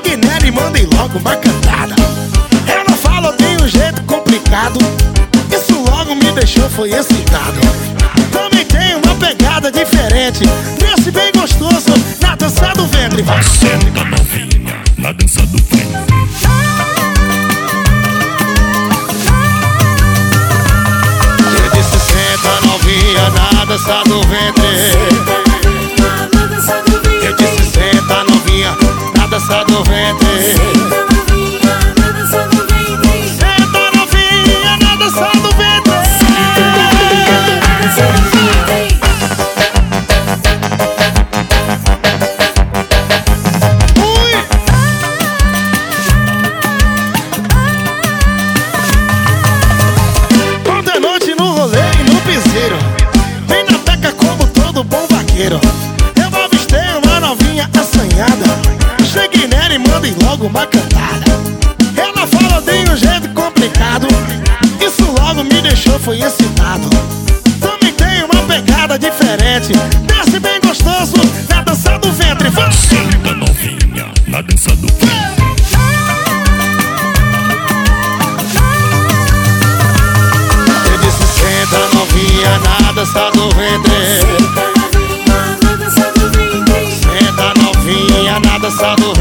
Chegue nela e mandem logo uma cantada. Ela fala, eu tenho um jeito complicado. Isso logo me deixou, foi excitado. Também tem uma pegada diferente. Desce bem gostoso na dança do ventre. Vai. Senta novinha na dança do ventre. Eu disse senta novinha na dança do ventre. Eu disse senta novinha na dança do ventre. Senta novinha na dança do ventre. Ontem à noite no rolê e no piseiro, vem na teca como todo bom vaqueiro. Eu avistei uma novinha assanhada. Cheguei nela e mandei logo uma cantada. Ela fala, tem um jeito complicado. Isso logo me deixou, foi excitado. Também tem uma pegada diferente. Desce bem gostoso na dança do ventre. Vai. Senta novinha na dança do ventre. Eu disse senta novinha na dança do ventre. Senta novinha na dança do ventre.